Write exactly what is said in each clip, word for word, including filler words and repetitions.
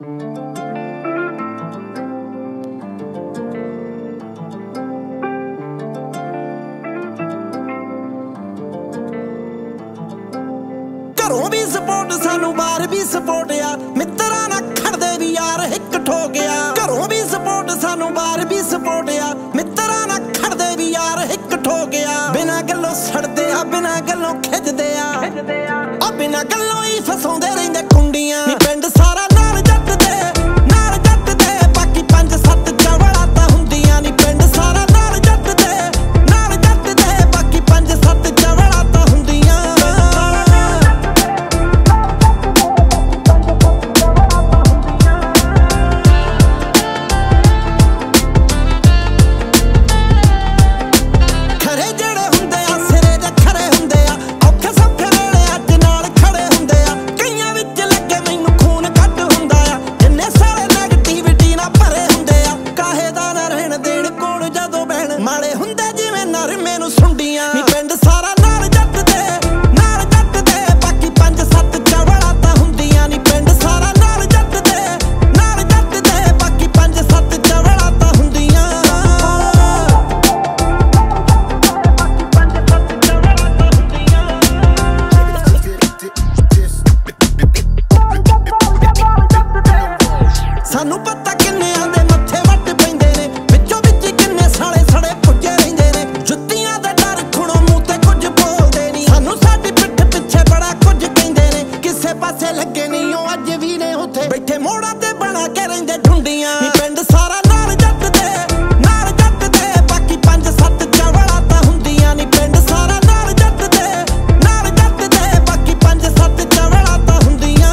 घरों भी सपोर्ट सानू बाहर भी सपोर्ट आ मित्रा ना खड़दे भी यार हिक ठो गया। घरों भी सपोर्ट सानू बाहर भी सपोर्ट आ मित्रा ना खड़दे भी यार हिक ठो गया। बिना गल्लों सड़दे आ बिना गल्लों खिजदे आ बिना गल्लों ही फसाउंदे रहिंदे कुंडियां। पिंड सारा नाल जट दे नाल जट दे बाकी पंज सत्त चवड़ा तां हुंदियां नी। पिंड सारा नाल जट दे नाल जट दे बाकी पंज सत्त चवड़ा तां हुंदियां। सानू पता किन्नियां दे मत्थे वट पैंदे ने विचों विच किन्ने साले सड़े पुज्जे रहिंदे ने। जुत्तियां दा डर खुणों मूंह ते कुछ बोलदे नी सानू साडी पिठ पिछे बड़ा कुछ कहिंदे ने। किसे पासे लगे नहीं ओ अज भी ने उत्थे बैठे मोड़ा ते बना के रहिंदे ढुंडियां। पिंड सारा नाल जट दे नाल जट दे बाकी पंज सत्त चवड़ा तां हुंदियां नी। पिंड सारा नाल जट दे नाल जट दे बाकी पंज सत्त चवड़ा तां हुंदियां।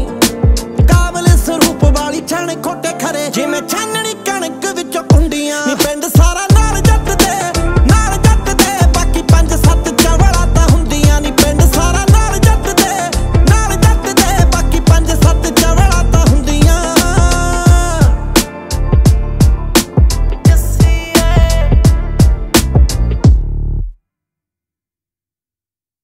जिमें चाननी कणक विचों कुंडियां